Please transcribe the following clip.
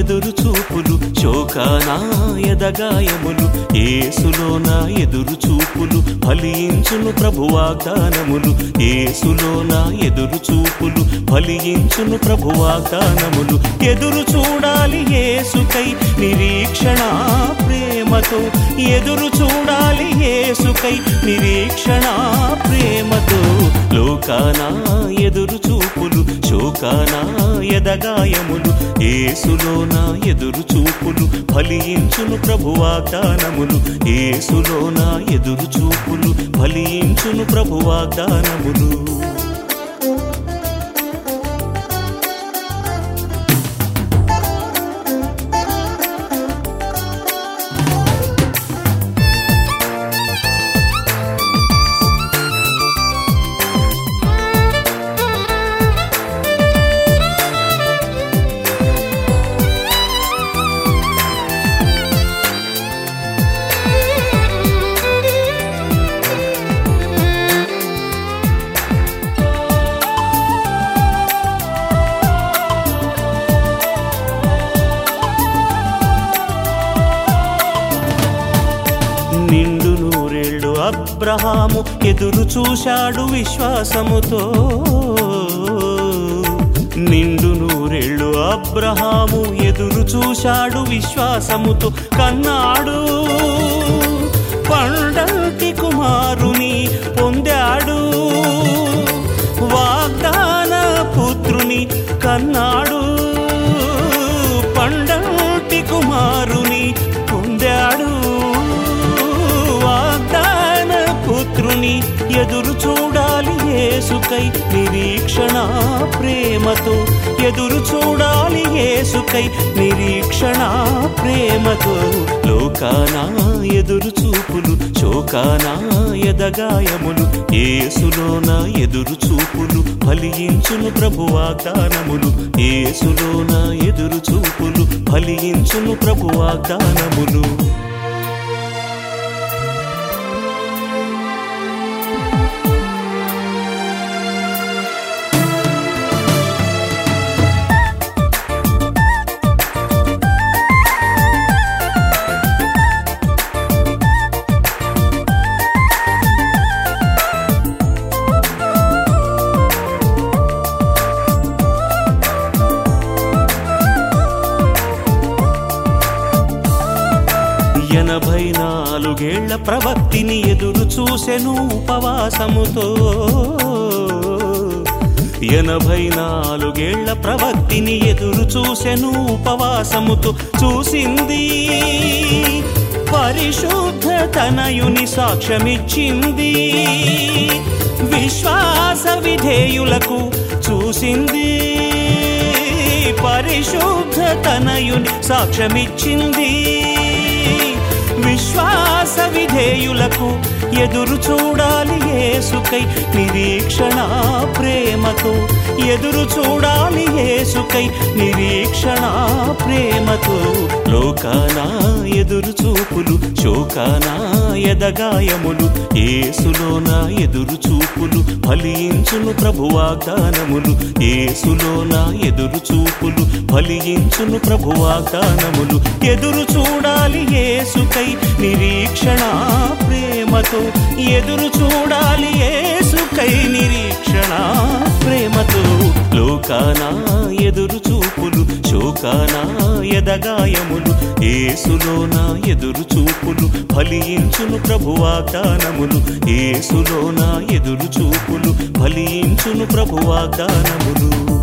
ఎదురు చూపులు, శోకాన ఎదగాయములు, యేసులోన ఎదురు చూపులు, ఫలించును ప్రభు వాగ్దానములు, యేసులోన ఎదురు చూపులు, ఫలించును ప్రభు వాగ్దానములు. ఎదురు చూడాలి యేసుకై నిరీక్షణ ప్రేమతో, ఎదురు చూడాలి యేసుకై నిరీక్షణ ప్రేమతో. లోకాన ఎదురు చూపులు, శోకాన ఎదగాయములు, యేసులోన ఎదురు చూపులు, ఫలించును ప్రభు వాగ్దానములు, యేసులోన ఎదురు చూపులు, ఫలించును ప్రభు వాగ్దానములు. నిండు నూరేళ్ళు అబ్రహాము ఎదురు చూశాడు విశ్వాసముతో, నిండు నూరేళ్ళు అబ్రహాము ఎదురు చూశాడు విశ్వాసముతో. కన్నాడు పండంటి కుమారుని పొందాడు, వాగ్దాన పుత్రుని కన్నాడు, పండంటి కుమారుని పొందాడు, వాగ్దాన పుత్రుని. ఎదురు చూడాలి యేసుకై నిరీక్షణ ప్రేమతో, ఎదురు చూడాలి యేసుకై నిరీక్షణ ప్రేమతో. లోకాన ఎదురు చూపులు, శోకాన ఎదగాయములు, యేసులోన ఎదురు చూపులు, ఫలించును ప్రభు వాగ్దానములు, యేసులోన ఎదురు చూపులు, ఫలించును ప్రభు వాగ్దానములు. ఎనభై నాలుగేళ్ల ప్రవక్తిని ఎదురు చూసెను ఉపవాసముతో, 84 ప్రవక్తిని ఎదురు చూసెను ఉపవాసముతో. చూసింది పరిశుద్ధ తనయుని సాక్ష్యమిచ్చింది, విశ్వాస విధేయులకు చూసింది పరిశుద్ధ తనయుని సాక్ష్యమిచ్చింది, విశ్వాస విధేయులకు. ఎదురు చూడాలి యేసుకై నిరీక్షణ ప్రేమతో, ఎదురు చూడాలి యేసుకై నిరీక్షణ ప్రేమతో. లోకాన ఎదురు చూపులు, శోకాన ఎదగాయములు, యేసులోన ఎదురు చూపులు, ఫలించును ప్రభు వాగ్దానములు, యేసులోన ఎదురు చూపులు, ఫలించును ప్రభు వాగ్దానములు. ఎదురు చూడాలి యేసుకై నిరీక్షణ ప్రేమతో, ఎదురు చూడాలి యేసుకై నిరీక్షణ ప్రేమతో. లోకాన ఎదురు చూపులు, శోకాన ఎదగాయములు, యేసులోన ఎదురు చూపులు, ఫలించును ప్రభు వాగ్దానములు, యేసులోన ఎదురు చూపులు, ఫలించును ప్రభు వాగ్దానములు.